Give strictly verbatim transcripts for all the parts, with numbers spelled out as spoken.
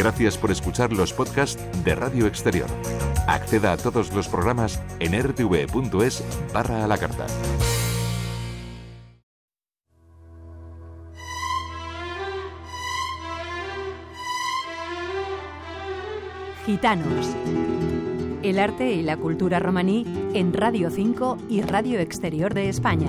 Gracias por escuchar los podcasts de Radio Exterior. Acceda a todos los programas en r t v punto es barra a la carta. Gitanos. El arte y la cultura romaní en Radio cinco y Radio Exterior de España.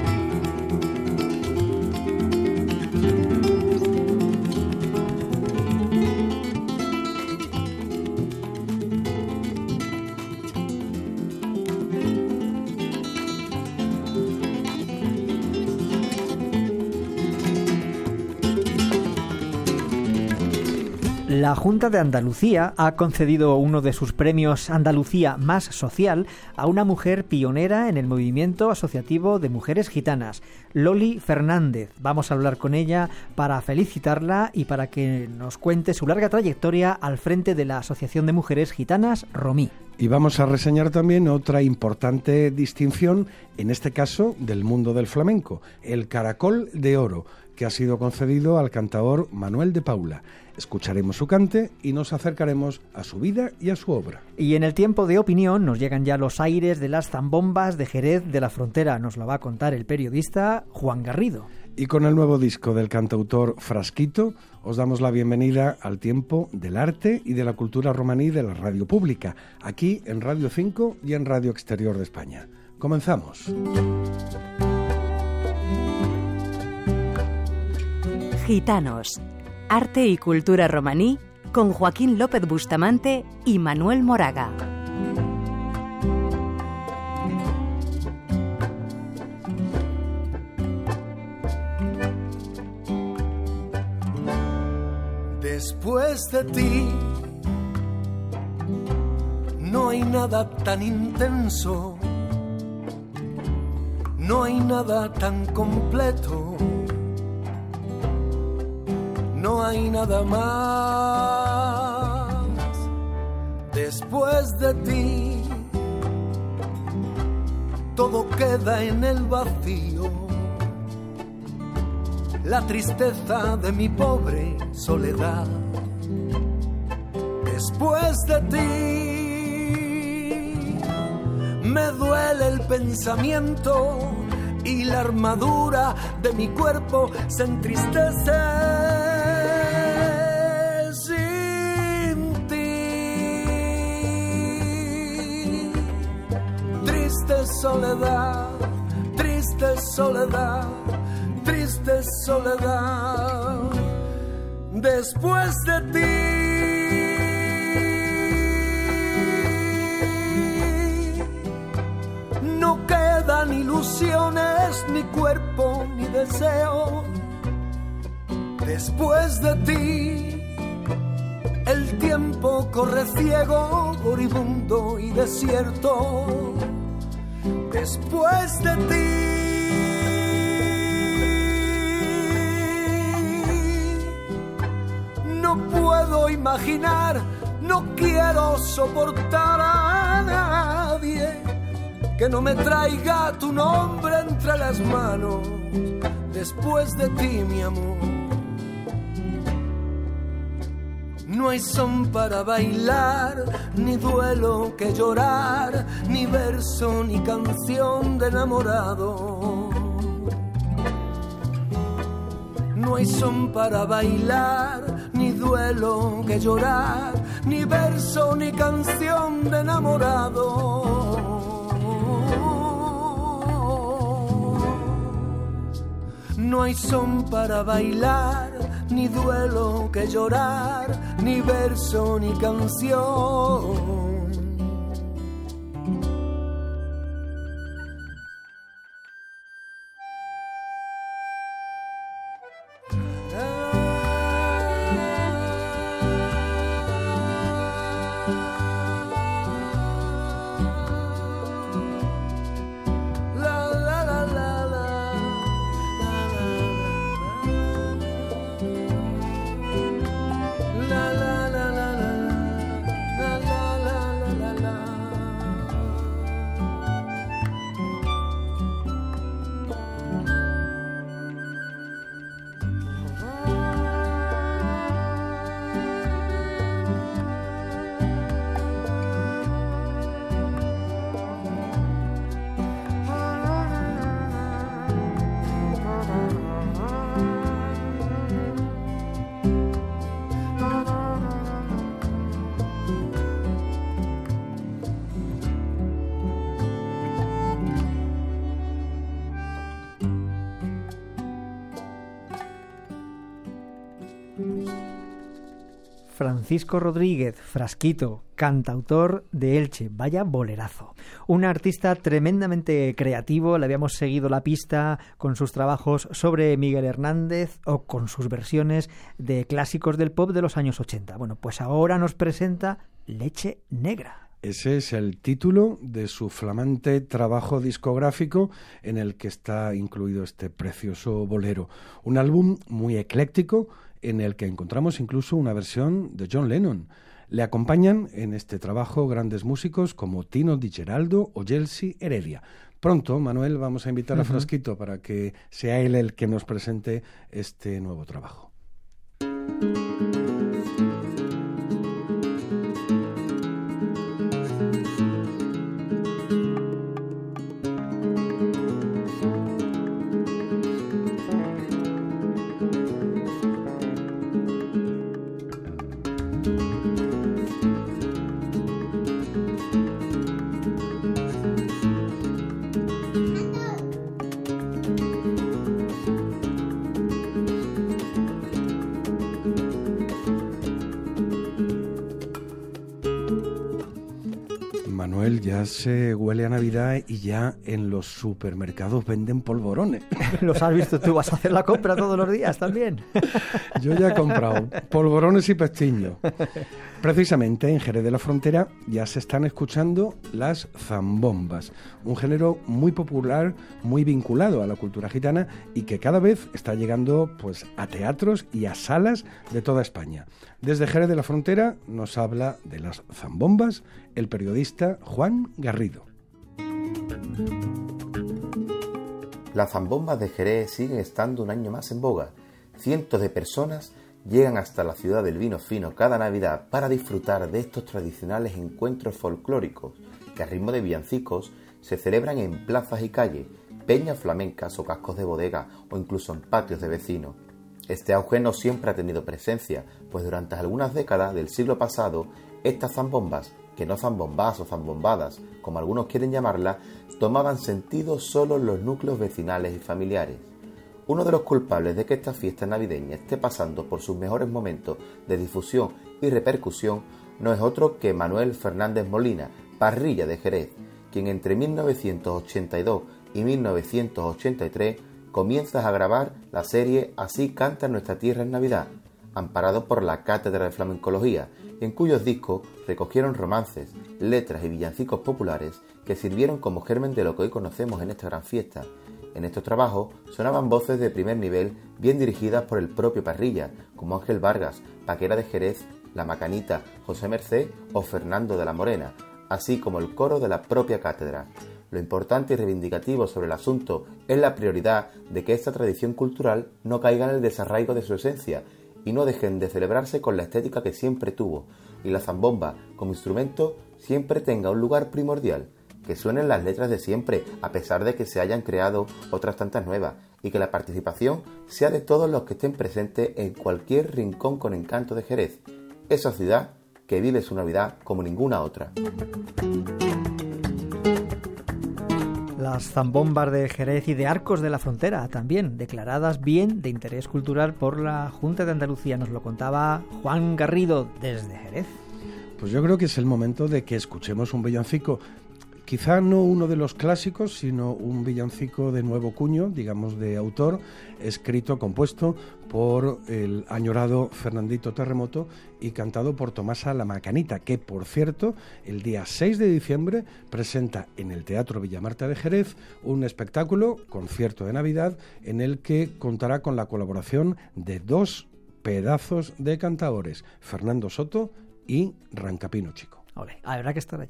La Junta de Andalucía ha concedido uno de sus premios Andalucía Más Social a una mujer pionera en el movimiento asociativo de mujeres gitanas, Loli Fernández. Vamos a hablar con ella para felicitarla y para que nos cuente su larga trayectoria al frente de la Asociación de Mujeres Gitanas Romí. Y vamos a reseñar también otra importante distinción, en este caso del mundo del flamenco, el Caracol de Oro, que ha sido concedido al cantaor Manuel de Paula. Escucharemos su cante y nos acercaremos a su vida y a su obra. Y en el tiempo de opinión nos llegan ya los aires de las zambombas de Jerez de la Frontera. Nos lo va a contar el periodista Juan Garrido. Y con el nuevo disco del cantautor Frasquito, os damos la bienvenida al tiempo del arte y de la cultura romaní de la radio pública, aquí en Radio cinco y en Radio Exterior de España. Comenzamos. Gitanos. Arte y cultura romaní con Joaquín López Bustamante y Manuel Moraga. Después de ti no hay nada tan intenso, no hay nada tan completo. No hay nada más después de ti. Todo queda en el vacío. La tristeza de mi pobre soledad. Después de ti me duele el pensamiento y la armadura de mi cuerpo se entristece. Triste soledad, triste soledad, triste soledad, después de ti no quedan ilusiones, ni cuerpo, ni deseo. Después de ti el tiempo corre ciego, moribundo y desierto. Después de ti no puedo imaginar, no quiero soportar a nadie que no me traiga tu nombre entre las manos. Después de ti, mi amor, no hay son para bailar, ni duelo que llorar, ni verso ni canción de enamorado. No hay son para bailar, ni duelo que llorar, ni verso ni canción de enamorado. No hay son para bailar, ni duelo que llorar, ni verso ni canción. La la la la la la la la la Francisco Rodríguez, Frasquito, cantautor de Elche, vaya bolerazo. Un artista tremendamente creativo, le habíamos seguido la pista con sus trabajos sobre Miguel Hernández o con sus versiones de clásicos del pop de los años ochenta. Bueno, pues ahora nos presenta Leche Negra. Ese es el título de su flamante trabajo discográfico en el que está incluido este precioso bolero. Un álbum muy ecléctico en el que encontramos incluso una versión de John Lennon. Le acompañan en este trabajo grandes músicos como Tino Di Geraldo o Yeltsin Heredia. Pronto, Manuel, vamos a invitar uh-huh. a Frasquito para que sea él el que nos presente este nuevo trabajo. Manuel, ya se huele a Navidad y ya en los supermercados venden polvorones. ¿Los has visto tú? ¿Vas a hacer la compra todos los días también? Yo ya he comprado polvorones y pestiños. Precisamente en Jerez de la Frontera ya se están escuchando las zambombas, un género muy popular, muy vinculado a la cultura gitana y que cada vez está llegando pues a teatros y a salas de toda España. Desde Jerez de la Frontera nos habla de las zambombas el periodista Juan Garrido. Las zambombas de Jerez siguen estando un año más en boga. Cientos de personas llegan hasta la ciudad del vino fino cada Navidad para disfrutar de estos tradicionales encuentros folclóricos que a ritmo de villancicos se celebran en plazas y calles, peñas flamencas o cascos de bodega o incluso en patios de vecinos. Este auge no siempre ha tenido presencia, pues durante algunas décadas del siglo pasado, estas zambombas, que no zambombas o zambombadas, como algunos quieren llamarlas, tomaban sentido solo en los núcleos vecinales y familiares. Uno de los culpables de que esta fiesta navideña esté pasando por sus mejores momentos de difusión y repercusión no es otro que Manuel Fernández Molina, Parrilla de Jerez, quien entre mil novecientos ochenta y dos y mil novecientos ochenta y tres comienza a grabar la serie Así canta nuestra tierra en Navidad, amparado por la Cátedra de Flamencología, y en cuyos discos recogieron romances, letras y villancicos populares que sirvieron como germen de lo que hoy conocemos en esta gran fiesta. En estos trabajos sonaban voces de primer nivel bien dirigidas por el propio Parrilla, como Ángel Vargas, Paquera de Jerez, La Macanita, José Mercé o Fernando de la Morena, así como el coro de la propia cátedra. Lo importante y reivindicativo sobre el asunto es la prioridad de que esta tradición cultural no caiga en el desarraigo de su esencia y no dejen de celebrarse con la estética que siempre tuvo, y la zambomba como instrumento siempre tenga un lugar primordial, que suenen las letras de siempre, a pesar de que se hayan creado otras tantas nuevas, y que la participación sea de todos los que estén presentes en cualquier rincón con encanto de Jerez, esa ciudad que vive su Navidad como ninguna otra. Las zambombas de Jerez y de Arcos de la Frontera también, declaradas bien de interés cultural por la Junta de Andalucía, nos lo contaba Juan Garrido desde Jerez. Pues yo creo que es el momento de que escuchemos un villancico. Quizá no uno de los clásicos, sino un villancico de nuevo cuño, digamos de autor, escrito, compuesto por el añorado Fernandito Terremoto y cantado por Tomasa La Macanita, que, por cierto, el día seis de diciembre presenta en el Teatro Villamarta de Jerez un espectáculo, concierto de Navidad, en el que contará con la colaboración de dos pedazos de cantaores, Fernando Soto y Rancapino Chico. Ole, habrá que estar allí.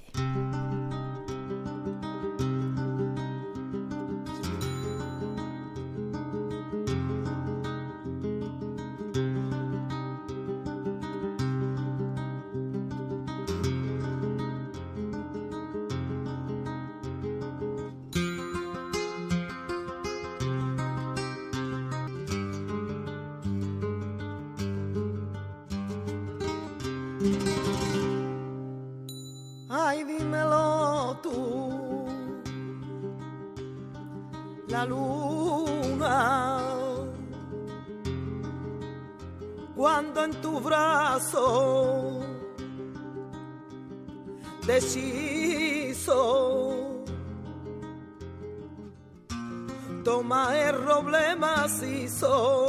Ay, dímelo tú, la luna, cuando cuando en tu brazo de hechizo toma el roble macizo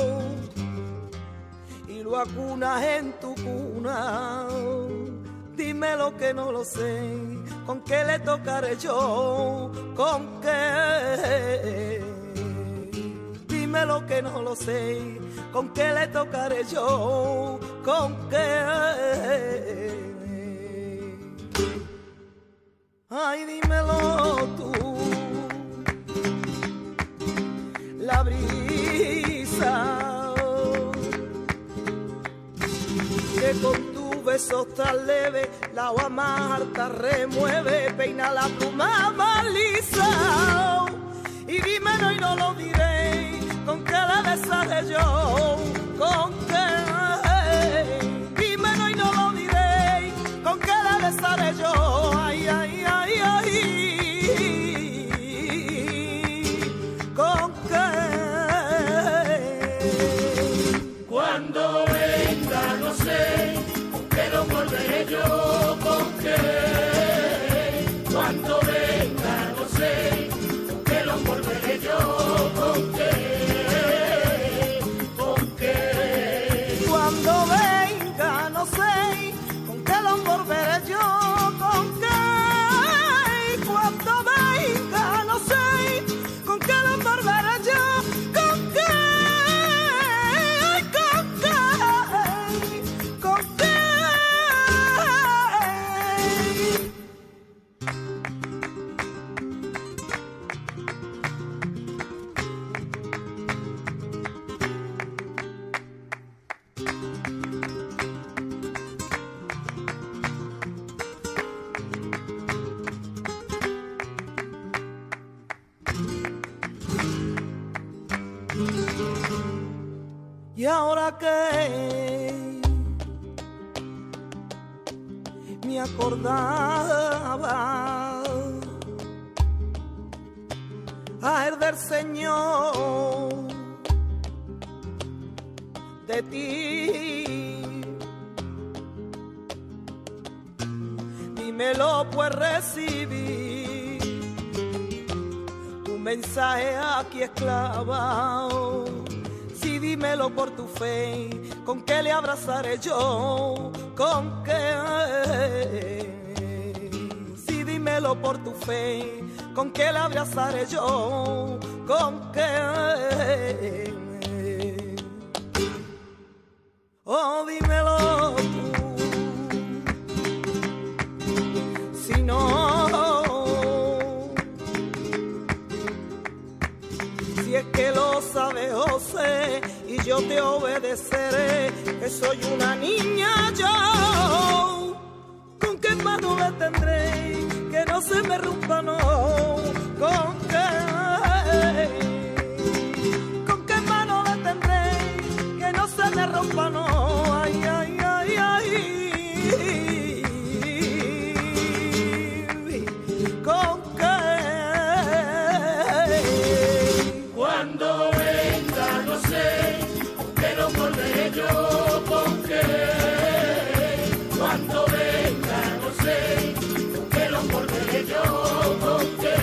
y lo acunas en tu cuna. Dime lo que no lo sé, ¿con qué le tocaré yo? ¿Con qué? Dime lo que no lo sé, ¿con qué le tocaré yo? ¿Con qué? Ay, dímelo tú. La brisa que con tu beso tan leve la agua más alta remueve, peina la pluma más lisa. Y dímelo y no lo diré, ¿con qué le besaré yo? ¿Con qué? Dímelo y no lo diré, ¿con qué le besaré yo? Ay, ay, ay, ay. ¿Con qué? Cuando venga no sé, ¿con qué lo volveré yo? ¿Con qué? Cuando venga no sé, ¿con qué lo volveré yo? ¿Con qué? ¿Con qué? Cuando venga no sé, ¿con qué lo volveré yo? ¿Con qué? Cuando venga no sé, ¿con qué lo volveré yo? ¿Con qué? ¿Con qué? ¿Con qué? Y ahora que me acordaba al del Señor de ti, dímelo pues recibí tu mensaje aquí esclavado. Sí, dímelo por tu fe, ¿con qué le abrazaré yo? ¿Con qué? Sí, dímelo por tu fe, ¿con qué le abrazaré yo? ¿Con qué? Oh, dímelo tú. Si no, si es que lo sabe José y yo te obedeceré, que soy una niña yo. ¿Con qué mano le tendré que no se me rompa, no? ¿Con qué? ¿Con qué mano le tendré que no se me rompa, no? Ay, ay, ay, ay. ¿Con qué? Cuando venga no sé, ¿con qué lo volveré yo? ¿Con qué? Cuando venga no sé, ¿con qué lo volveré yo? ¿Con qué?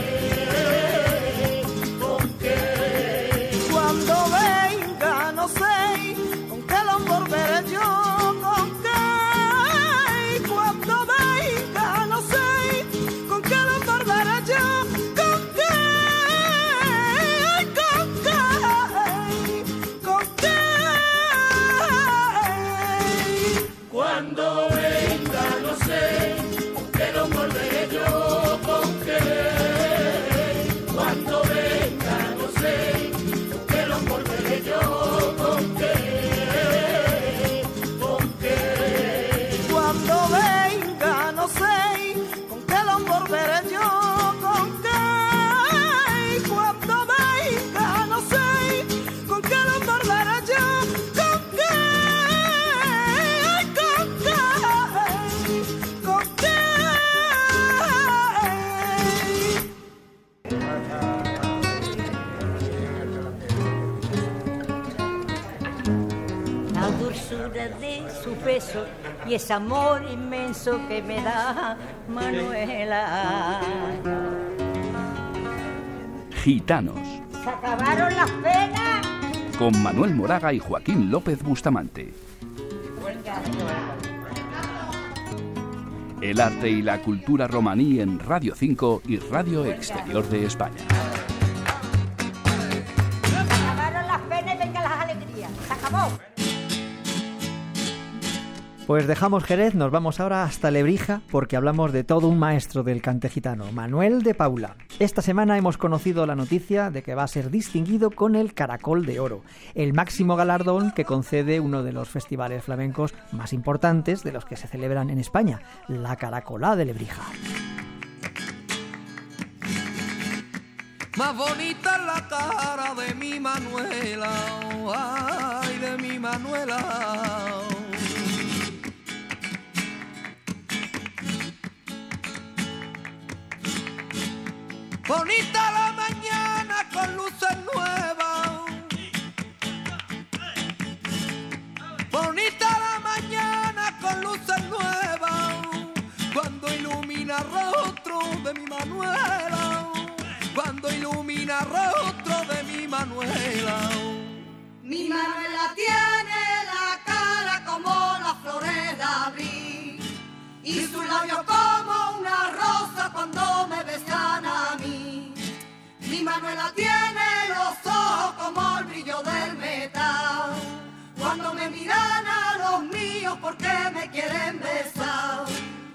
¿Con qué? Cuando venga no sé, ¿con qué lo volveré yo? ¿Con qué? Cuando venga no sé, ¿con qué lo volveré yo? ¿Con qué? ¿Con qué? ¿Con qué? Cuando venga no sé, ¿con qué lo volveré yo? ¿Con qué? Cuando venga no sé, ¿con qué lo volveré yo? ¿Con qué? ¿Con qué? Cuando venga no sé, ¿con qué lo volveré yo? ¿Con qué? Cuando venga no sé, ¿con qué lo volveré yo? ¿Con qué? ¿Con qué? su peso y ese amor inmenso que me da Manuela. Gitanos. ¿Se acabaron las penas? Con Manuel Moraga y Joaquín López Bustamante. El arte y la cultura romaní en Radio cinco y Radio Exterior de España. Se acabaron las penas y venga las alegrías. Se acabó. Pues dejamos Jerez, nos vamos ahora hasta Lebrija porque hablamos de todo un maestro del cante gitano, Manuel de Paula. Esta semana hemos conocido la noticia de que va a ser distinguido con el Caracol de Oro, el máximo galardón que concede uno de los festivales flamencos más importantes de los que se celebran en España, la Caracolá de Lebrija. Más bonita es la cara de mi Manuela, ay, de mi Manuela. Bonita la mañana con luces nuevas. Bonita la mañana con luces nuevas. Cuando ilumina el rostro de mi Manuela. Cuando ilumina el rostro de mi Manuela. Mi Manuela tiene la cara como las flores de abril y sus labios como una rosa cuando me besan a mí. Mi Manuela tiene los ojos como el brillo del metal cuando me miran a los míos porque me quieren besar.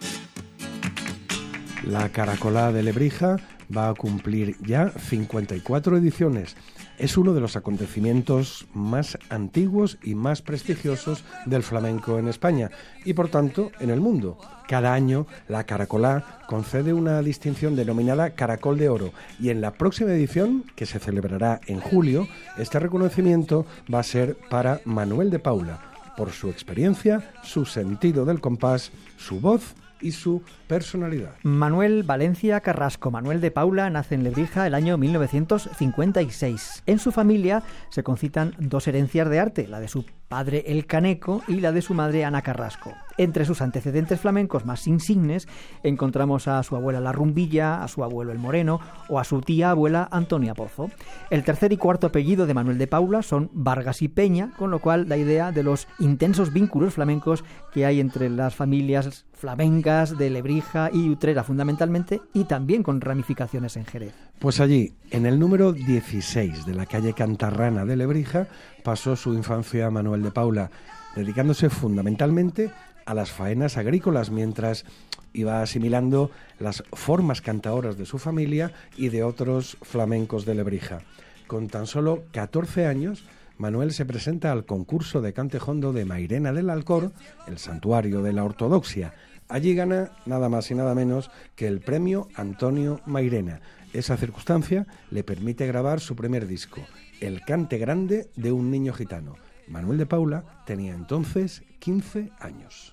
La Caracolá de Lebrija va a cumplir ya cincuenta y cuatro ediciones. Es uno de los acontecimientos más antiguos y más prestigiosos del flamenco en España y, por tanto, en el mundo. Cada año, la Caracolá concede una distinción denominada Caracol de Oro y en la próxima edición, que se celebrará en julio, este reconocimiento va a ser para Manuel de Paula, por su experiencia, su sentido del compás, su voz y su personalidad. Manuel Valencia Carrasco, Manuel de Paula, nace en Lebrija el año mil novecientos cincuenta y seis. En su familia se concitan dos herencias de arte, la de su padre El Caneco y la de su madre Ana Carrasco. Entre sus antecedentes flamencos más insignes encontramos a su abuela La Rumbilla, a su abuelo El Moreno o a su tía abuela Antonia Pozo. El tercer y cuarto apellido de Manuel de Paula son Vargas y Peña, con lo cual da idea de los intensos vínculos flamencos que hay entre las familias flamencas de Lebrija y Utrera fundamentalmente, y también con ramificaciones en Jerez. Pues allí, en el número dieciséis de la calle Cantarrana de Lebrija, pasó su infancia Manuel de Paula, dedicándose fundamentalmente a las faenas agrícolas mientras iba asimilando las formas cantaoras de su familia y de otros flamencos de Lebrija. Con tan solo catorce años, Manuel se presenta al concurso de cante jondo de Mairena del Alcor, el santuario de la ortodoxia. Allí gana nada más y nada menos que el premio Antonio Mairena. Esa circunstancia le permite grabar su primer disco, El cante grande de un niño gitano. Manuel de Paula tenía entonces quince años.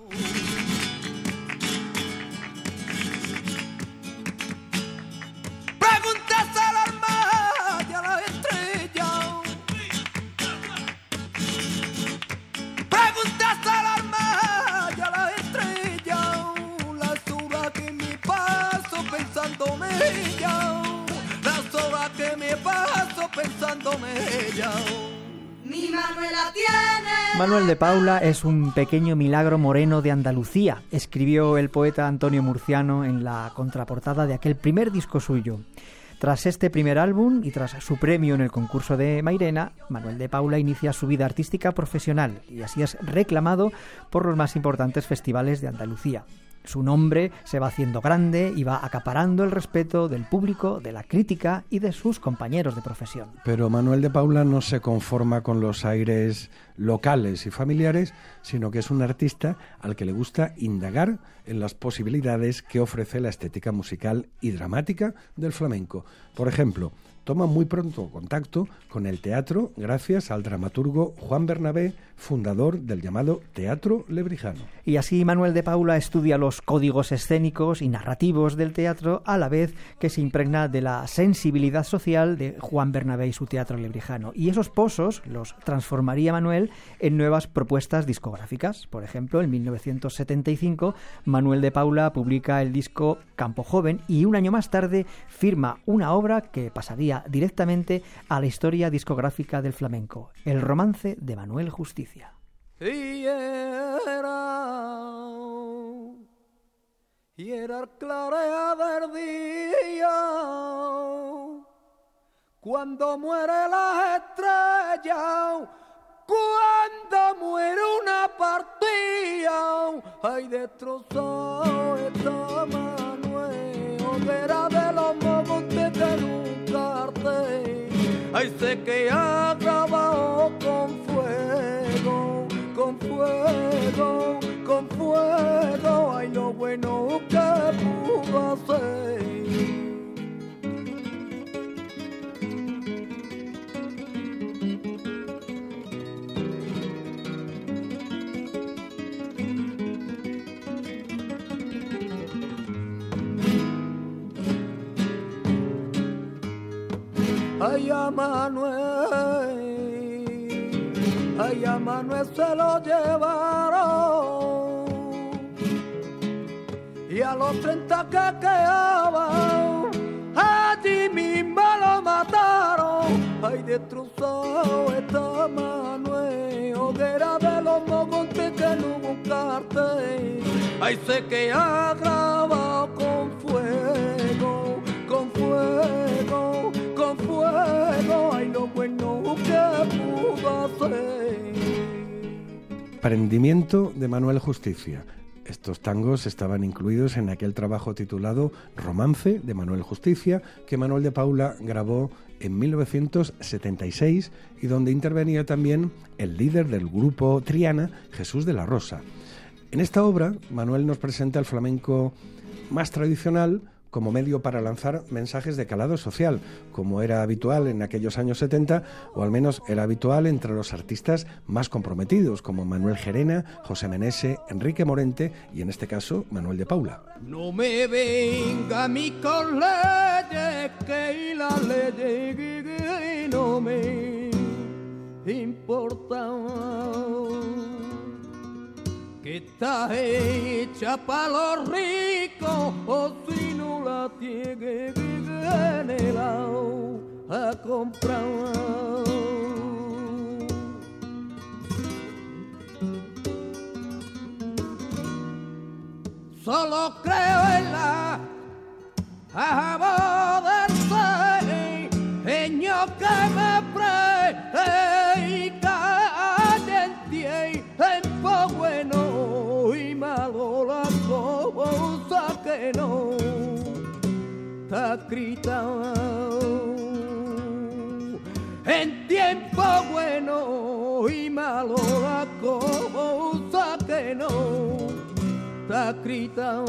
Mi Manuela tiene... Manuel de Paula es un pequeño milagro moreno de Andalucía, escribió el poeta Antonio Murciano en la contraportada de aquel primer disco suyo. Tras este primer álbum y tras su premio en el concurso de Mairena, Manuel de Paula inicia su vida artística profesional y así es reclamado por los más importantes festivales de Andalucía. Su nombre se va haciendo grande y va acaparando el respeto del público, de la crítica y de sus compañeros de profesión. Pero Manuel de Paula no se conforma con los aires locales y familiares, sino que es un artista al que le gusta indagar en las posibilidades que ofrece la estética musical y dramática del flamenco. Por ejemplo, toma muy pronto contacto con el teatro gracias al dramaturgo Juan Bernabé, fundador del llamado Teatro Lebrijano. Y así Manuel de Paula estudia los códigos escénicos y narrativos del teatro, a la vez que se impregna de la sensibilidad social de Juan Bernabé y su Teatro Lebrijano. Y esos pozos los transformaría Manuel en nuevas propuestas discográficas. Por ejemplo, en mil novecientos setenta y cinco, Manuel de Paula publica el disco Campo Joven y un año más tarde firma una obra que pasaría directamente a la historia discográfica del flamenco, El romance de Manuel Justicia. Y era, y era el clarear del día, cuando muere la estrella, cuando muere una partida, ay, destrozado está Manuel, hoguera de los montes de nunca arte, ay, sé que ha grabado con fuego, con fuego, con fuego, ay, lo bueno que pudo hacer. Ay, a Manuel, ay, a Manuel se lo llevaron, y a los treinta que quedaban, allí mismo lo mataron. Ay, destrozado está Manuel, hoguera de los mogontes que no buscarte, ay, sé que ha grabado con fuego, con fuego, con fuego, ay, lo bueno que pudo hacer. Prendimiento de Manuel Justicia. Estos tangos estaban incluidos en aquel trabajo titulado Romance de Manuel Justicia, que Manuel de Paula grabó en mil novecientos setenta y seis y donde intervenía también el líder del grupo Triana, Jesús de la Rosa. En esta obra, Manuel nos presenta el flamenco más tradicional como medio para lanzar mensajes de calado social, como era habitual en aquellos años setenta, o al menos era habitual entre los artistas más comprometidos, como Manuel Gerena, José Menese, Enrique Morente y, en este caso, Manuel de Paula. No me venga a mí con leyes, que las leyes no me importan, que está hecha para los ricos, o si no la tiene en el lado a comprar. Solo creo en la abordarse, señor, que me predica en po bueno y malo la cosa que no está escrita. En tiempo bueno y malo la cosa que no está escrita.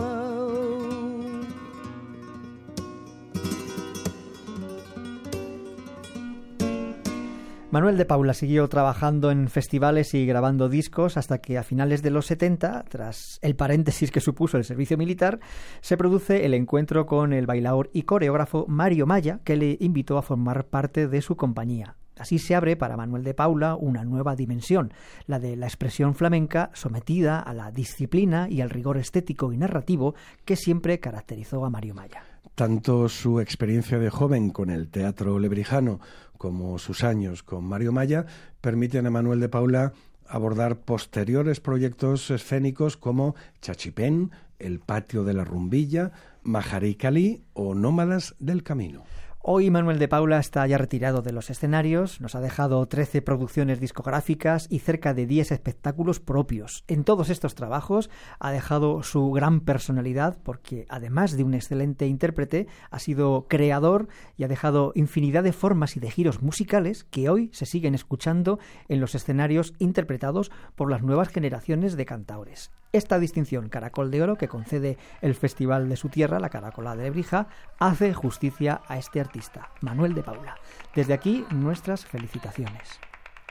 Manuel de Paula siguió trabajando en festivales y grabando discos hasta que a finales de los setenta, tras el paréntesis que supuso el servicio militar, se produce el encuentro con el bailaor y coreógrafo Mario Maya, que le invitó a formar parte de su compañía. Así se abre para Manuel de Paula una nueva dimensión, la de la expresión flamenca sometida a la disciplina y al rigor estético y narrativo que siempre caracterizó a Mario Maya. Tanto su experiencia de joven con el Teatro Lebrijano como sus años con Mario Maya permiten a Manuel de Paula abordar posteriores proyectos escénicos como Chachipén, El Patio de la Rumbilla, Majarí Calí o Nómadas del Camino. Hoy Manuel de Paula está ya retirado de los escenarios, nos ha dejado trece producciones discográficas y cerca de diez espectáculos propios. En todos estos trabajos ha dejado su gran personalidad porque, además de un excelente intérprete, ha sido creador y ha dejado infinidad de formas y de giros musicales que hoy se siguen escuchando en los escenarios interpretados por las nuevas generaciones de cantaores. Esta distinción Caracol de Oro que concede el festival de su tierra, la Caracolada de Lebrija, hace justicia a este artista, Manuel de Paula. Desde aquí, nuestras felicitaciones.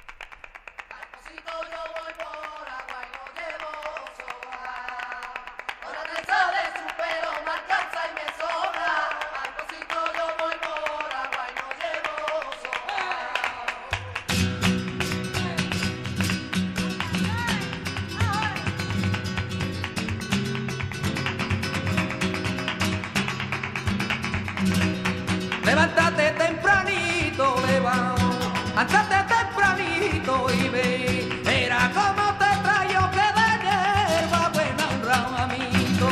Levántate tempranito, levántate tempranito y ve, mira cómo te traigo que de hierba buena un ramito.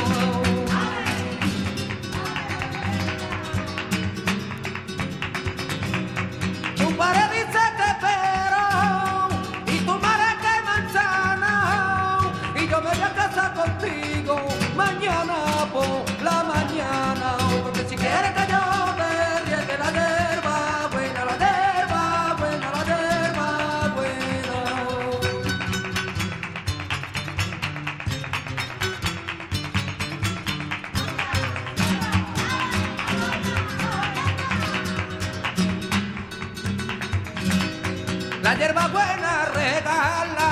Tu padre dice que pero y tu madre que manzana y yo me voy a casar contigo mañana por la mañana, porque si quieres que yo la hierba buena regala,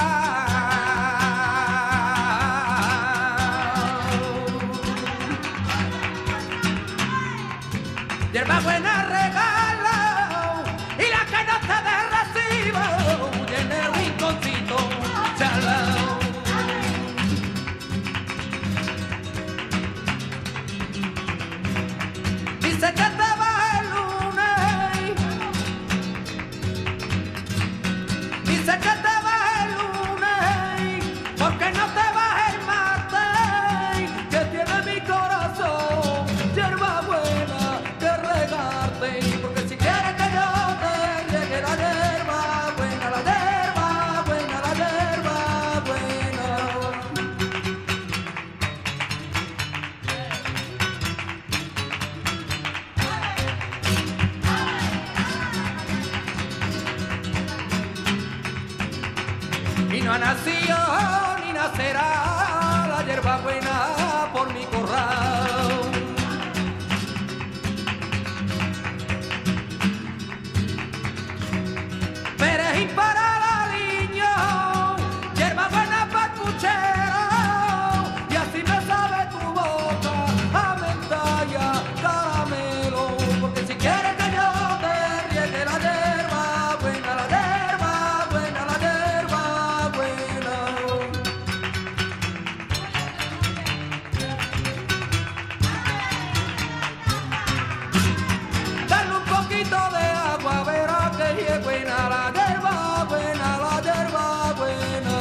hierba buena regala, y la que no te de recibo, tiene el rinconcito chalao. Dice que te va el lunes, dice que te vas el lunes, porque no te vas el martes, que tiene mi corazón, hierba buena que regarte, porque si quieres que yo te llegue la hierba buena, la hierba buena, la hierba buena. Y no ha nacido ni nacerá la hierba buena por mi corral. Perejil para la niña, hierba buena para el puchero, y así me sabe tu boca a menta y a caramelo, porque si quieres que yo te riegue la hierba buena, la hierba buena, la hierba buena. Dale un poquito de agua, verá que es buena la hierba buena, la hierba buena.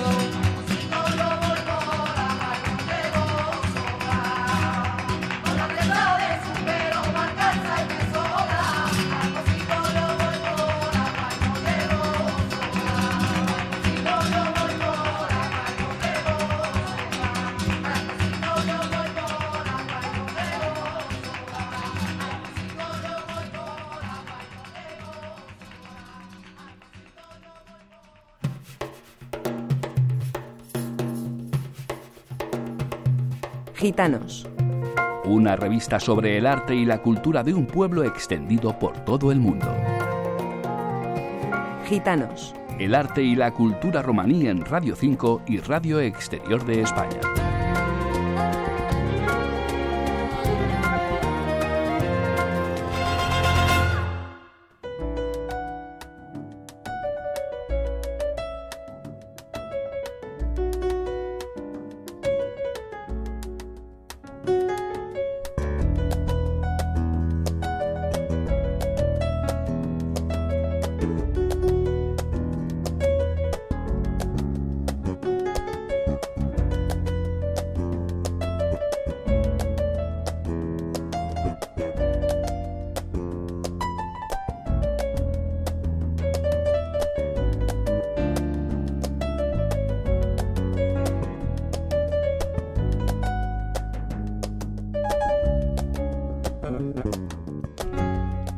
Gitanos. Una revista sobre el arte y la cultura de un pueblo extendido por todo el mundo. Gitanos. El arte y la cultura romaní en Radio cinco y Radio Exterior de España.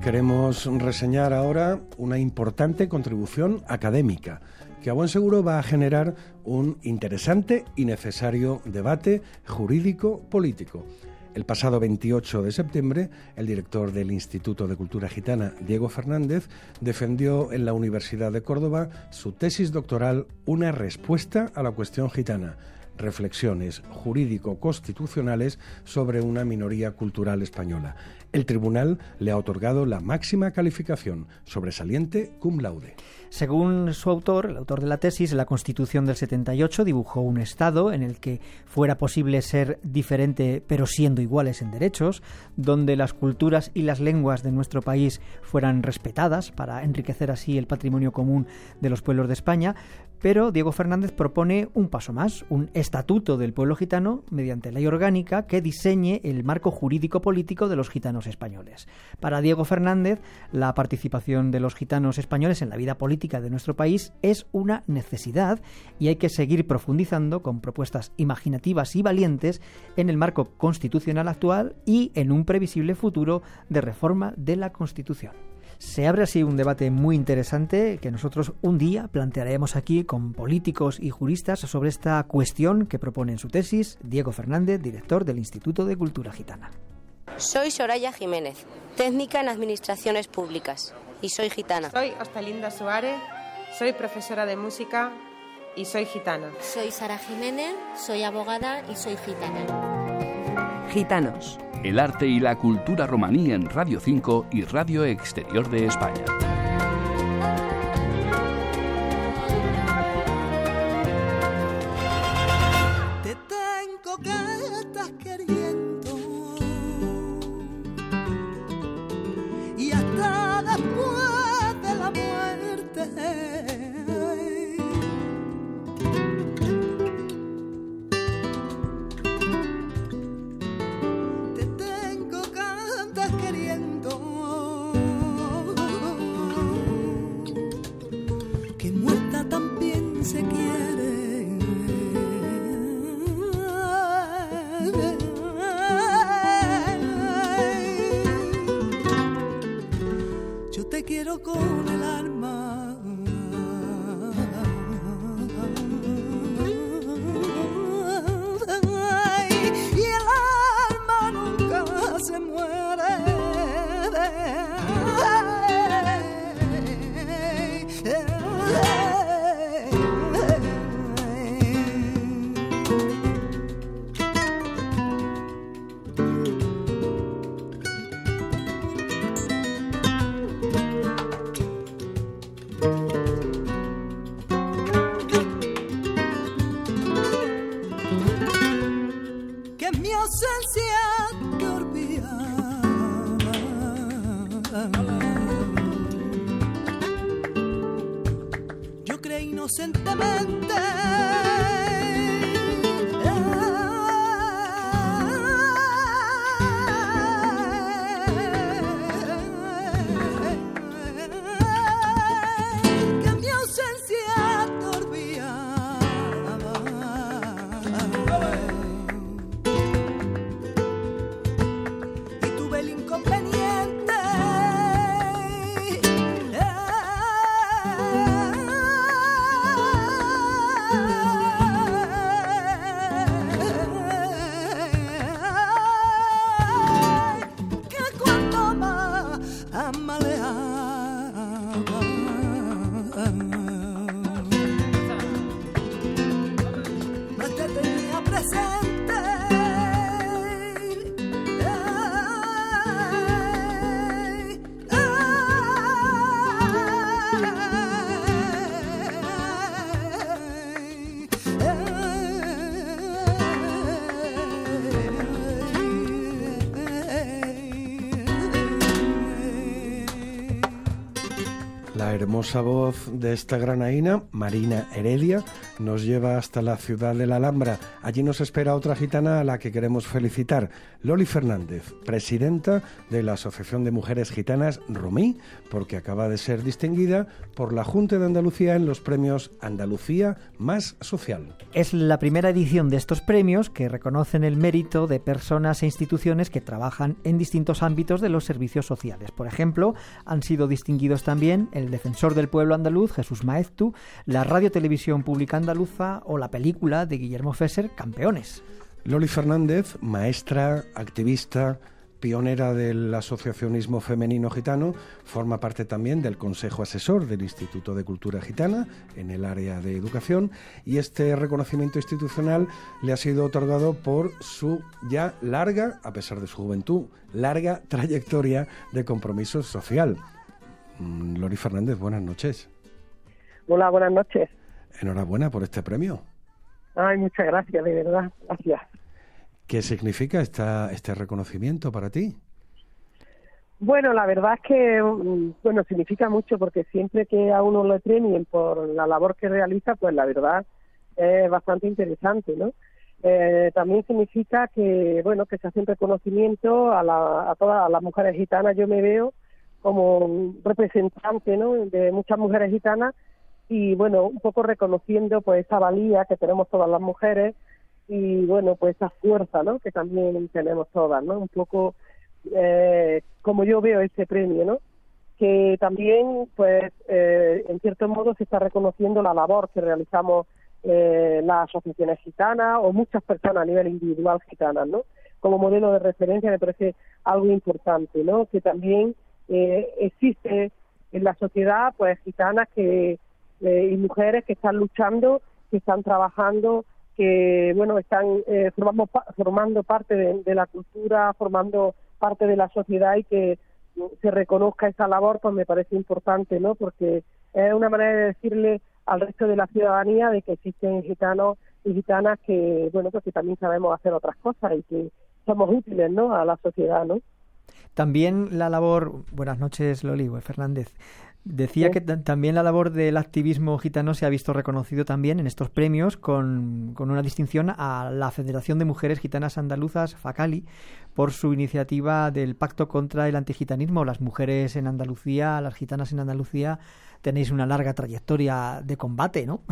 Queremos reseñar ahora una importante contribución académica que a buen seguro va a generar un interesante y necesario debate jurídico-político. El pasado veintiocho de septiembre, el director del Instituto de Cultura Gitana, Diego Fernández, defendió en la Universidad de Córdoba su tesis doctoral Una respuesta a la cuestión gitana, reflexiones jurídico-constitucionales sobre una minoría cultural española. El tribunal le ha otorgado la máxima calificación, sobresaliente cum laude. Según su autor, el autor de la tesis, la Constitución del setenta y ocho dibujó un Estado en el que fuera posible ser diferente pero siendo iguales en derechos, donde las culturas y las lenguas de nuestro país fueran respetadas para enriquecer así el patrimonio común de los pueblos de España. Pero Diego Fernández propone un paso más, un estatuto del pueblo gitano mediante ley orgánica que diseñe el marco jurídico-político de los gitanos españoles. Para Diego Fernández, la participación de los gitanos españoles en la vida política de nuestro país es una necesidad y hay que seguir profundizando con propuestas imaginativas y valientes en el marco constitucional actual y en un previsible futuro de reforma de la Constitución. Se abre así un debate muy interesante que nosotros un día plantearemos aquí con políticos y juristas sobre esta cuestión que propone en su tesis Diego Fernández, director del Instituto de Cultura Gitana. Soy Soraya Jiménez, técnica en Administraciones Públicas, y soy gitana. Soy Ostalinda Suárez, soy profesora de música y soy gitana. Soy Sara Jiménez, soy abogada y soy gitana. Gitanos. El arte y la cultura romaní en Radio cinco y Radio Exterior de España. Te tengo que estás queriendo y hasta después de la muerte. Se quiere. Yo te quiero con el alma. Y el alma nunca se muere. Yo creí inocentemente que mi ausencia te olvidaba. Y tuve el inconveniente La hermosa voz de esta granaína, Marina Heredia, nos lleva hasta la ciudad de la Alhambra. Allí nos espera otra gitana a la que queremos felicitar, Loli Fernández, presidenta de la Asociación de Mujeres Gitanas Romí, porque acaba de ser distinguida por la Junta de Andalucía en los premios Andalucía Más Social. Es la primera edición de estos premios que reconocen el mérito de personas e instituciones que trabajan en distintos ámbitos de los servicios sociales. Por ejemplo, han sido distinguidos también el Defensor del Pueblo andaluz, Jesús Maeztu, la Radio Televisión Pública Andaluza o la película de Guillermo Fesser, Campeones. Loli Fernández, maestra, activista, pionera del asociacionismo femenino gitano, forma parte también del Consejo Asesor del Instituto de Cultura Gitana en el área de educación, y este reconocimiento institucional le ha sido otorgado por su ya larga, a pesar de su juventud, larga trayectoria de compromiso social. Loli Fernández, buenas noches. Hola, buenas noches. Enhorabuena por este premio. Ay, muchas gracias, de verdad, gracias. ¿Qué significa esta, este reconocimiento para ti? Bueno, la verdad es que, bueno, significa mucho, porque siempre que a uno le premien por la labor que realiza, pues la verdad es bastante interesante, ¿no? Eh, también significa que, bueno, que se hace un reconocimiento a, la, a todas las mujeres gitanas. Yo me veo como representante, ¿no?, de muchas mujeres gitanas, y bueno, un poco reconociendo pues esa valía que tenemos todas las mujeres, y bueno, pues esa fuerza, ¿no?, que también tenemos todas, ¿no? Un poco eh, como yo veo ese premio, ¿no? Que también, pues, eh, en cierto modo se está reconociendo la labor que realizamos eh, las asociaciones gitanas o muchas personas a nivel individual gitanas, ¿no? Como modelo de referencia me parece algo importante, ¿no? Que también eh, existe en la sociedad, pues, gitanas que eh, y mujeres que están luchando, que están trabajando, que bueno están eh, formando, formando parte de, de la cultura, formando parte de la sociedad, y que se reconozca esa labor, pues me parece importante, ¿no? Porque es una manera de decirle al resto de la ciudadanía de que existen gitanos y gitanas que, bueno, pues que también sabemos hacer otras cosas y que somos útiles, ¿no?, a la sociedad, ¿no? También la labor... Buenas noches, Loli Fernández. Decía que t- también la labor del activismo gitano se ha visto reconocido también en estos premios con, con una distinción a la Federación de Mujeres Gitanas Andaluzas, FACALI, por su iniciativa del Pacto contra el Antigitanismo. Las mujeres en Andalucía, las gitanas en Andalucía, tenéis una larga trayectoria de combate, ¿no?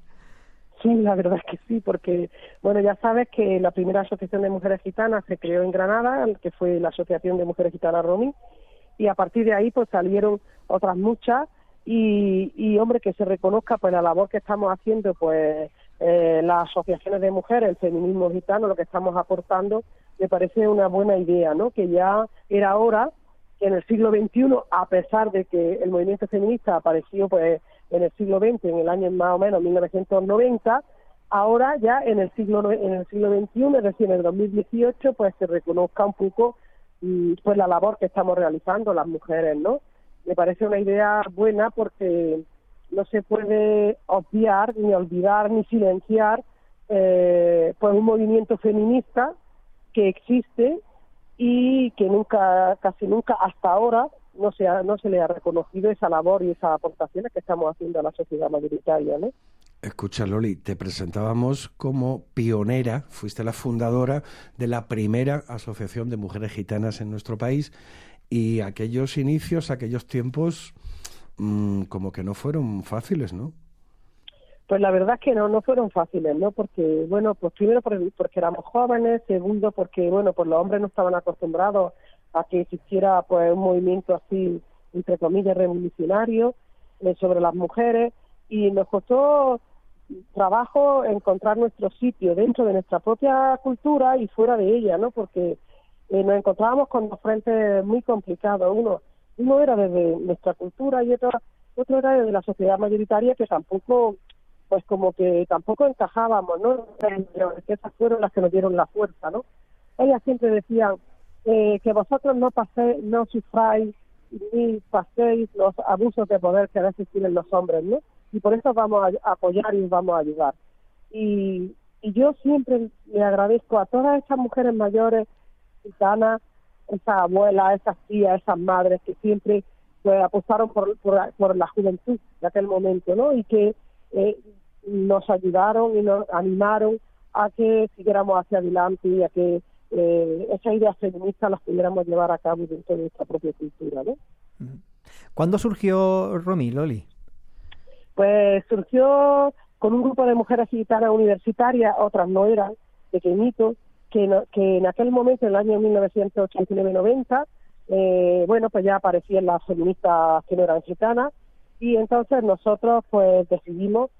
Sí, la verdad es que sí, porque, bueno, ya sabes que la primera asociación de mujeres gitanas se creó en Granada, que fue la Asociación de Mujeres Gitanas Romí, y a partir de ahí pues salieron otras muchas, y, y hombre, que se reconozca pues la labor que estamos haciendo, pues eh, las asociaciones de mujeres, el feminismo gitano, lo que estamos aportando, me parece una buena idea, ¿no? Que ya era hora que en el siglo veintiuno, a pesar de que el movimiento feminista apareció pues en el siglo veinte, en el año más o menos mil novecientos noventa, ahora ya en el siglo en el siglo veintiuno, es decir, en el dos mil dieciocho, pues se reconozca un poco pues la labor que estamos realizando las mujeres, ¿no? Me parece una idea buena, porque no se puede obviar, ni olvidar, ni silenciar eh, pues un movimiento feminista que existe y que nunca, casi nunca hasta ahora, no se ha, no se le ha reconocido esa labor y esas aportaciones que estamos haciendo a la sociedad mayoritaria, ¿no? Escucha, Loli, te presentábamos como pionera, fuiste la fundadora de la primera asociación de mujeres gitanas en nuestro país, y aquellos inicios, aquellos tiempos, mmm, como que no fueron fáciles, ¿no? Pues la verdad es que no, no fueron fáciles, ¿no? Porque, bueno, pues primero porque éramos jóvenes, segundo porque, bueno, pues los hombres no estaban acostumbrados a que existiera pues un movimiento así, entre comillas, revolucionario eh, sobre las mujeres, y nos costó trabajo encontrar nuestro sitio dentro de nuestra propia cultura y fuera de ella, ¿no? Porque eh, nos encontrábamos con dos frentes muy complicados. Uno, uno era desde nuestra cultura y otro, otro era desde la sociedad mayoritaria, que tampoco, pues como que tampoco encajábamos, ¿no? Que esas fueron las que nos dieron la fuerza, ¿no? Ellas siempre decían eh, que vosotros no paséis, no sufráis ni paséis los abusos de poder que a veces tienen los hombres, ¿no? Y por eso vamos a apoyar y vamos a ayudar. Y, y yo siempre le agradezco a todas esas mujeres mayores, gitanas, esas abuelas, esas tías, esas madres que siempre pues, apostaron por, por, por la juventud de aquel momento, ¿no? Y que eh, nos ayudaron y nos animaron a que siguiéramos hacia adelante y a que eh, esas ideas feministas las pudiéramos llevar a cabo dentro de nuestra propia cultura, ¿no? ¿Cuándo surgió Romy, Loli? Pues surgió con un grupo de mujeres gitanas universitarias, otras no eran, pequeñitos, que, no, que en aquel momento, en el año mil novecientos ochenta y nueve noventa, eh, bueno, pues ya aparecían las feministas que no eran gitanas, y entonces nosotros pues decidimos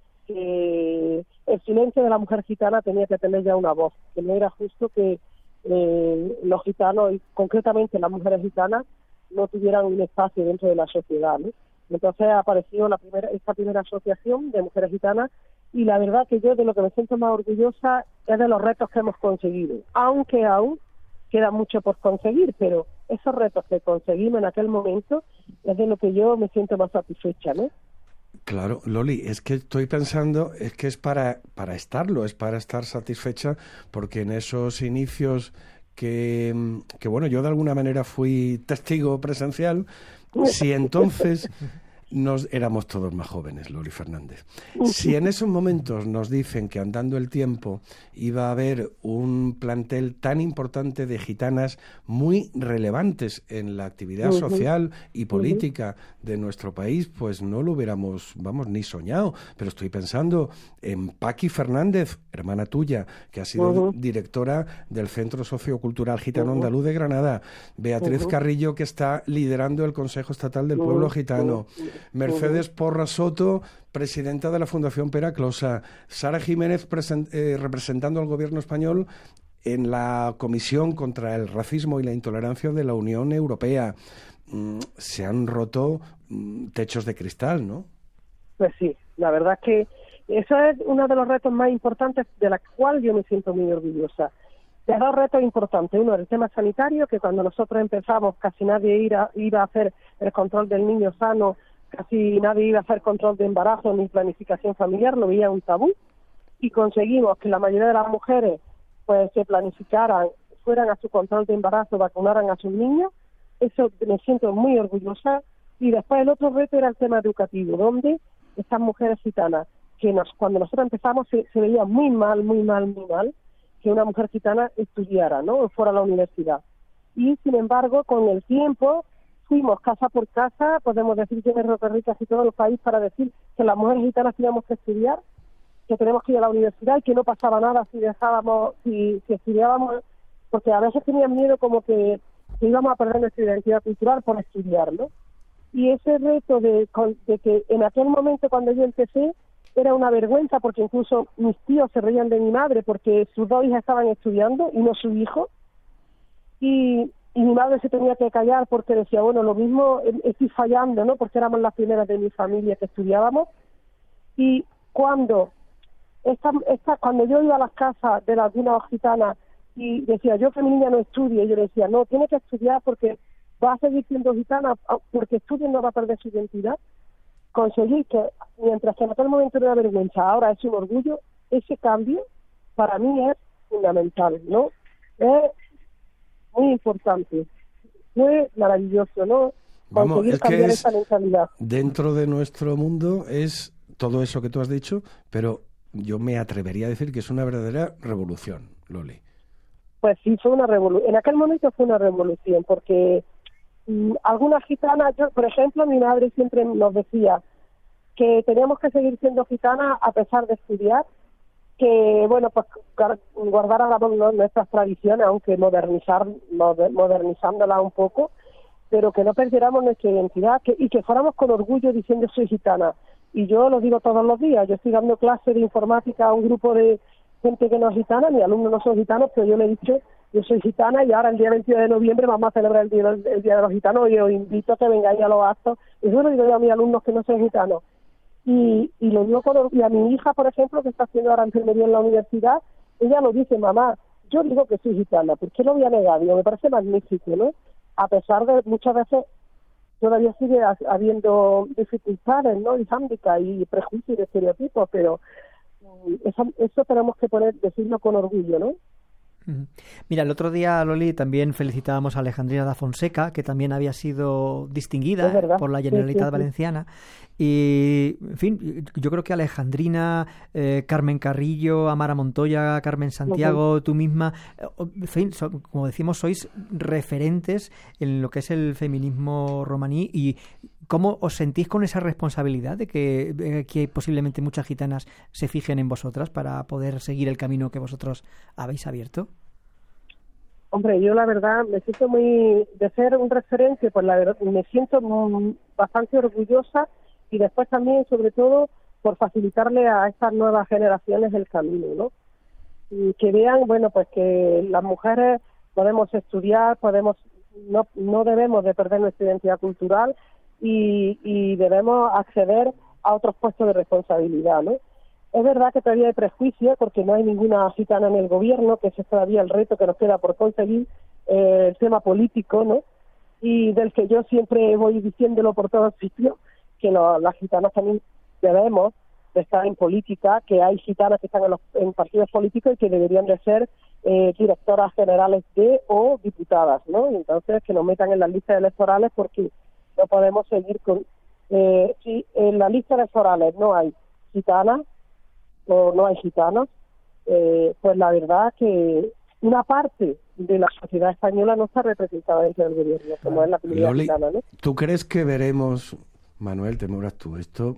que el silencio de la mujer gitana tenía que tener ya una voz, que no era justo que eh, los gitanos, y concretamente las mujeres gitanas, no tuvieran un espacio dentro de la sociedad, ¿no? Entonces apareció la primera, esta primera asociación de mujeres gitanas, y la verdad que yo de lo que me siento más orgullosa es de los retos que hemos conseguido, aunque aún queda mucho por conseguir, pero esos retos que conseguimos en aquel momento es de lo que yo me siento más satisfecha, ¿no? Claro, Loli, es que estoy pensando, es que es para, para estarlo, es para estar satisfecha, porque en esos inicios que, que, bueno, yo de alguna manera fui testigo presencial, si entonces nos éramos todos más jóvenes, Loli Fernández. Si en esos momentos nos dicen que andando el tiempo iba a haber un plantel tan importante de gitanas muy relevantes en la actividad uh-huh. social y política uh-huh. de nuestro país, pues no lo hubiéramos, vamos, ni soñado. Pero estoy pensando en Paqui Fernández, hermana tuya, que ha sido uh-huh. directora del Centro Sociocultural Gitano uh-huh. Andaluz de Granada, Beatriz uh-huh. Carrillo, que está liderando el Consejo Estatal del Pueblo uh-huh. Gitano, Mercedes Porra Soto, presidenta de la Fundación Peraclosa, Sara Jiménez present, eh, representando al gobierno español en la Comisión contra el Racismo y la Intolerancia de la Unión Europea. Mm, se han roto mm, techos de cristal, ¿no? Pues sí, la verdad es que eso es uno de los retos más importantes de la cual yo me siento muy orgullosa. De dos retos importantes. Uno, el tema sanitario, que cuando nosotros empezamos casi nadie iba, iba a hacer el control del niño sano, casi nadie iba a hacer control de embarazo ni planificación familiar, lo veía un tabú, y conseguimos que la mayoría de las mujeres pues se planificaran, fueran a su control de embarazo, vacunaran a sus niños. Eso me siento muy orgullosa. Y después el otro reto era el tema educativo, donde estas mujeres gitanas, que nos, cuando nosotros empezamos se, se veía muy mal, muy mal, muy mal, que una mujer gitana estudiara, ¿no?, fuera a la universidad. Y sin embargo, con el tiempo, fuimos casa por casa, podemos decir que en Roca casi todo el país, para decir que las mujeres gitanas teníamos que estudiar, que tenemos que ir a la universidad y que no pasaba nada si dejábamos, si, si estudiábamos, porque a veces tenían miedo como que, que íbamos a perder nuestra identidad cultural por estudiar, ¿no? Y ese reto de, de que en aquel momento cuando yo empecé era una vergüenza, porque incluso mis tíos se reían de mi madre porque sus dos hijas estaban estudiando y no su hijo, y Y mi madre se tenía que callar porque decía, bueno, lo mismo estoy fallando, ¿no?, porque éramos las primeras de mi familia que estudiábamos. Y cuando esta, esta, cuando yo iba a las casas de las algunas gitanas y decía, yo que mi niña no estudie, yo le decía, no, tiene que estudiar porque va a seguir siendo gitana, porque estudie no va a perder su identidad. Conseguí que, mientras que en aquel momento era una vergüenza, ahora es un orgullo, ese cambio para mí es fundamental, ¿no? Es muy importante, fue maravilloso, ¿no? Vamos, conseguir es cambiar que es, esa mentalidad. Dentro de nuestro mundo es todo eso que tú has dicho, pero yo me atrevería a decir que es una verdadera revolución, Loli. Pues sí, fue una revolución. En aquel momento fue una revolución, porque mmm, algunas gitanas, yo, por ejemplo, mi madre siempre nos decía que teníamos que seguir siendo gitanas a pesar de estudiar, que, bueno, pues guardáramos nuestras tradiciones, aunque modernizar, modernizándolas un poco, pero que no perdiéramos nuestra identidad, que, y que fuéramos con orgullo diciendo soy gitana. Y yo lo digo todos los días, yo estoy dando clases de informática a un grupo de gente que no es gitana, mis alumnos no son gitanos, pero yo le he dicho, yo soy gitana y ahora el día veintidós de noviembre vamos a celebrar el día, el día de los Gitanos y os invito a que vengáis a los actos. Y yo lo digo yo a mis alumnos que no son gitanos. Y, y lo digo con orgullo. A mi hija, por ejemplo, que está haciendo ahora enfermería en la universidad, ella lo dice, mamá, yo digo que soy gitana, ¿por qué lo voy a negar? Digo, me parece magnífico, ¿no? A pesar de muchas veces todavía sigue habiendo dificultades, ¿no? Y hándicaps y prejuicios y estereotipos, pero eso, eso tenemos que poner, decirlo con orgullo, ¿no? Mira, el otro día, Loli, también felicitábamos a Alejandrina da Fonseca, que también había sido distinguida por la Generalitat sí, sí, sí. Valenciana. Y, en fin, yo creo que Alejandrina, eh, Carmen Carrillo, Amara Montoya, Carmen Santiago, uh-huh. tú misma, en fin, so, como decimos, sois referentes en lo que es el feminismo romaní. Y ¿cómo os sentís con esa responsabilidad de que, de que posiblemente muchas gitanas se fijen en vosotras para poder seguir el camino que vosotros habéis abierto? Hombre, yo la verdad me siento muy... de ser un referente, pues la verdad me siento bastante orgullosa y después también, sobre todo, por facilitarle a estas nuevas generaciones el camino, ¿no? Y que vean, bueno, pues que las mujeres podemos estudiar, podemos no no debemos de perder nuestra identidad cultural y, y debemos acceder a otros puestos de responsabilidad, ¿no? Es verdad que todavía hay prejuicios porque no hay ninguna gitana en el gobierno, que ese es todavía el reto que nos queda por conseguir, eh, el tema político, ¿no? Y del que yo siempre voy diciéndolo por todos sitios, que lo, las gitanas también debemos de estar en política, que hay gitanas que están en, los, en partidos políticos y que deberían de ser eh, directoras generales de o diputadas, ¿no? Y entonces que nos metan en las listas electorales porque no podemos seguir con... Eh, si en las listas electorales no hay gitanas o no hay gitanos, eh, pues la verdad que una parte de la sociedad española no está representada dentro del gobierno, como ah, es la comunidad gitana, ¿no? ¿Tú crees que veremos, Manuel, te moras tú, esto?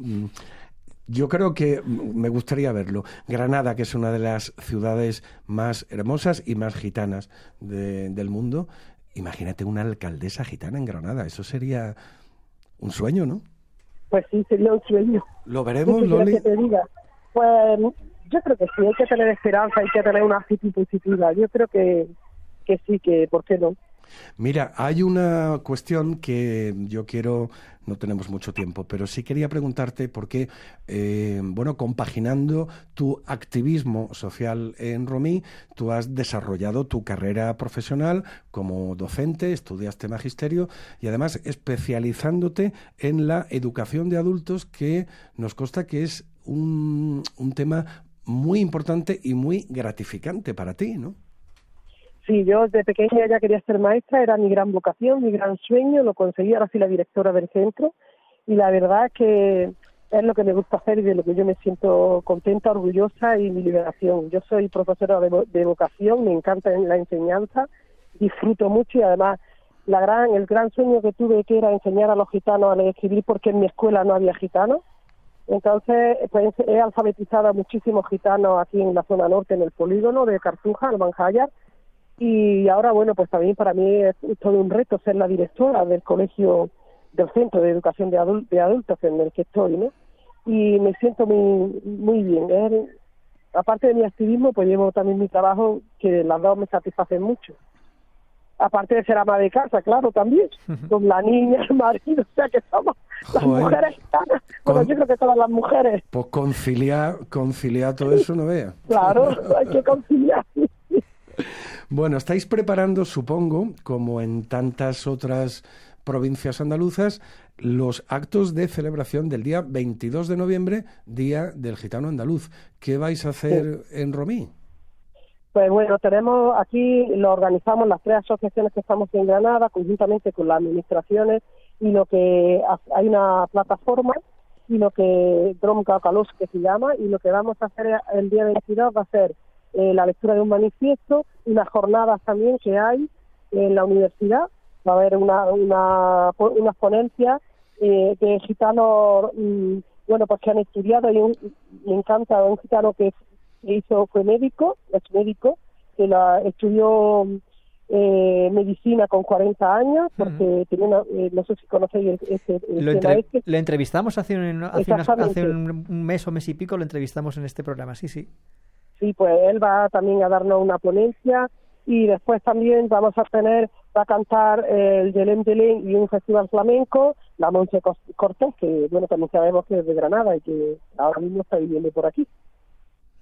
Yo creo que me gustaría verlo. Granada, que es una de las ciudades más hermosas y más gitanas de, del mundo, imagínate una alcaldesa gitana en Granada, eso sería un sueño, ¿no? Pues sí, sería un sueño. ¿Lo veremos, Loli? Que te diga? Pues yo creo que sí, hay que tener esperanza, hay que tener una actitud positiva. Yo creo que, que sí, que ¿por qué no? Mira, hay una cuestión que yo quiero, no tenemos mucho tiempo, pero sí quería preguntarte por qué, eh, bueno, compaginando tu activismo social en Romí, tú has desarrollado tu carrera profesional como docente, estudiaste magisterio y además especializándote en la educación de adultos, que nos consta que es un, un tema muy importante y muy gratificante para ti, ¿no? Sí, yo desde pequeña ya quería ser maestra, era mi gran vocación, mi gran sueño, lo conseguí, ahora soy la directora del centro y la verdad es que es lo que me gusta hacer y de lo que yo me siento contenta, orgullosa y mi liberación. Yo soy profesora de, de vocación, me encanta la enseñanza, disfruto mucho y además la gran el gran sueño que tuve que era enseñar a los gitanos a leer y escribir porque en mi escuela no había gitanos. Entonces pues he alfabetizado a muchísimos gitanos aquí en la zona norte, en el polígono de Cartuja, Almanjayar. Y ahora, bueno, pues también para mí es todo un reto ser la directora del colegio, del centro de educación de, adul- de adultos en el que estoy, ¿no? Y me siento muy muy bien. Es, aparte de mi activismo, pues llevo también mi trabajo, que las dos me satisfacen mucho. Aparte de ser ama de casa, claro, también, con la niña, el marido, o sea que somos las Joder. mujeres gitanas. Bueno, Con... yo creo que todas las mujeres. Pues conciliar, conciliar todo eso, no veas. Claro, hay que conciliar. Bueno, estáis preparando, supongo, como en tantas otras provincias andaluzas, los actos de celebración del día veintidós de noviembre, Día del Gitano Andaluz. ¿Qué vais a hacer sí. en Romí? Pues bueno, tenemos aquí, lo organizamos las tres asociaciones que estamos en Granada, conjuntamente con las administraciones, y lo que hay una plataforma, y lo que Drom Caucalos, que se llama, y lo que vamos a hacer el día veintidós va a ser eh, la lectura de un manifiesto y las jornadas también que hay en la universidad. Va a haber una una unas ponencias eh, de gitanos, mmm, bueno, pues que han estudiado, y un, me encanta un gitano que hizo, fue médico, es médico, que la estudió eh, medicina con cuarenta años, porque uh-huh. tenía una, eh, no sé si conocéis el, este, el lo tema entre, este. Le entrevistamos hace, un, hace, unas, hace un, un mes o mes y pico, lo entrevistamos en este programa, sí, sí. Sí, pues él va también a darnos una ponencia, y después también vamos a tener, va a cantar el Yelem Yelem y un festival flamenco, la Monse Cortés, que bueno, también sabemos que es de Granada y que ahora mismo está viviendo por aquí. Uh-huh.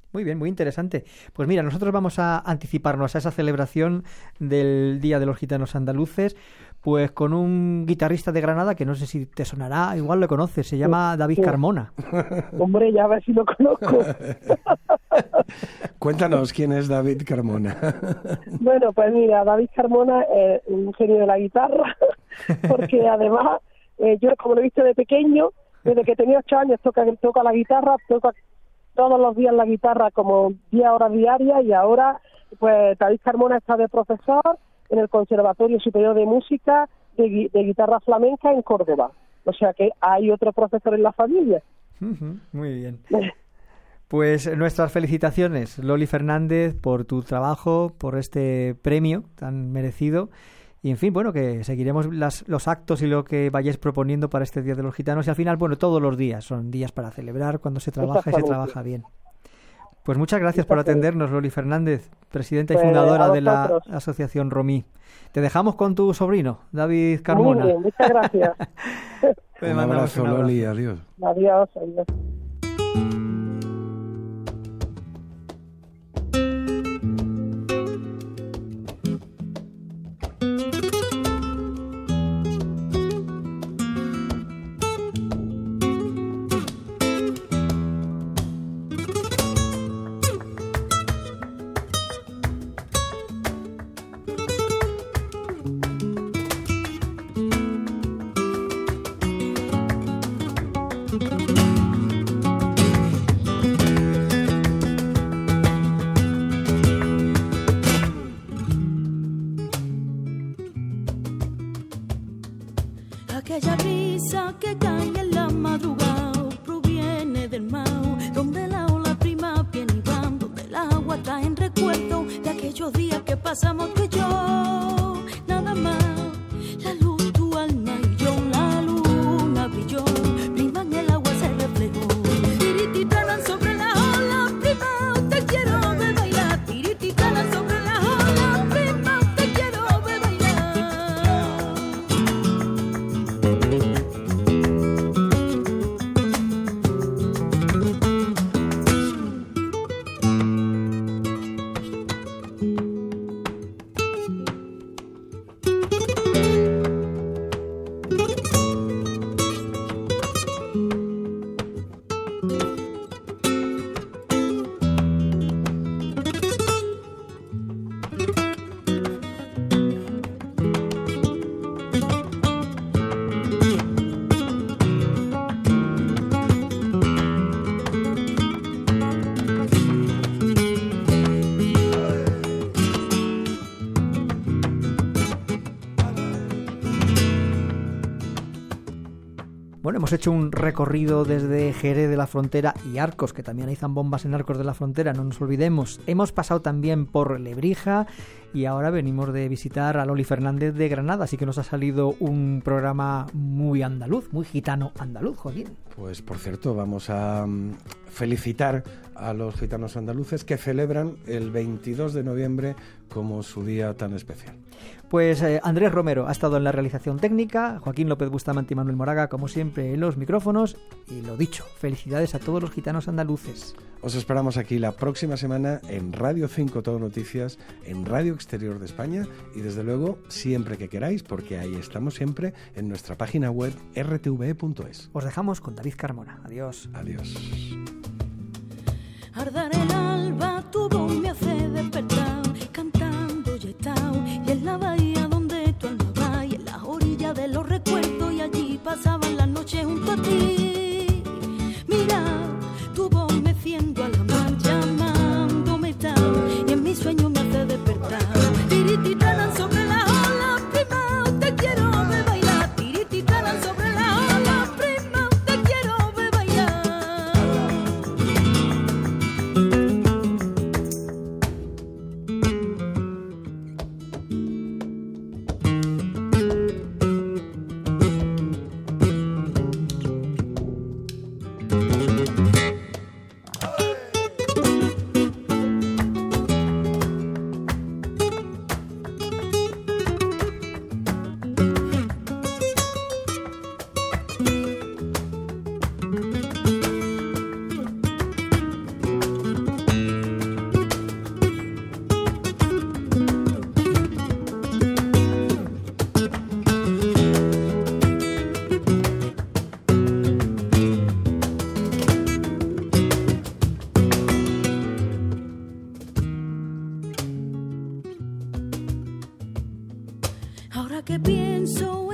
Muy bien, muy interesante. Pues mira, nosotros vamos a anticiparnos a esa celebración del Día de los Gitanos Andaluces, pues con un guitarrista de Granada que no sé si te sonará, igual lo conoces, se llama David Sí. Carmona. Hombre, ya a ver si lo conozco. Cuéntanos quién es David Carmona. Bueno, pues mira, David Carmona es un genio de la guitarra, porque además, eh, yo como lo he visto de pequeño, desde que tenía ocho años toca, toca la guitarra, toca todos los días la guitarra como diez horas diarias, y ahora pues David Carmona está de profesor en el Conservatorio Superior de Música de, gui- de Guitarra Flamenca en Córdoba. O sea que hay otro profesor en la familia. Ujú, muy bien. Pues nuestras felicitaciones, Loli Fernández, por tu trabajo, por este premio tan merecido. Y en fin, bueno, que seguiremos las, los actos y lo que vayáis proponiendo para este Día de los Gitanos. Y al final, bueno, todos los días son días para celebrar cuando se trabaja y se trabaja bien. Pues muchas gracias por atendernos, Loli Fernández, presidenta y Pues, fundadora a de la vosotros. Asociación Romí. Te dejamos con tu sobrino, David Carmona. Muy bien, muchas gracias. Te Un mandamos abrazo, un abrazo. Loli, adiós. Adiós, adiós. Aquella brisa que cae en la madrugada proviene del mar, donde la ola prima viene y va, donde el agua trae en recuerdo de aquellos días que pasamos tú y yo. Nada más, la luz, tu alma y yo, la luna brilló, prima en el agua se reflejó. Tirititanan sobre la ola, prima, te quiero ver bailar. Tirititanan sobre la ola, prima, te quiero ver bailar. Bueno, hemos hecho un recorrido desde Jerez de la Frontera y Arcos, que también hay zambombas en Arcos de la Frontera, no nos olvidemos. Hemos pasado también por Lebrija y ahora venimos de visitar a Loli Fernández de Granada, así que nos ha salido un programa muy andaluz, muy gitano andaluz, Joaquín. Pues por cierto, vamos a mm, felicitar a los gitanos andaluces que celebran el veintidós de noviembre como su día tan especial. Pues eh, Andrés Romero ha estado en la realización técnica, Joaquín López Bustamante y Manuel Moraga, como siempre, en los micrófonos. Y lo dicho, felicidades a todos los gitanos andaluces. Os esperamos aquí la próxima semana en Radio cinco Todo Noticias, en Radio Exterior de España y desde luego siempre que queráis, porque ahí estamos siempre en nuestra página web r t v punto es. Os dejamos con David Carmona. Adiós. Adiós. Ardar el alba, tu voz me hace despertar, cantando y estao, y en la bahía donde tu alma va, y en las orillas de los recuerdos, y allí pasaban las noches junto a ti. Mira, tu voz meciendo a la mar, llamándome tao, y en mi sueño me hace despertar. Tirititanan sobre la ola, prima, te quiero ver bailar. Tirititanan sobre la ola, prima, te quiero ver bailar. Ahora que pienso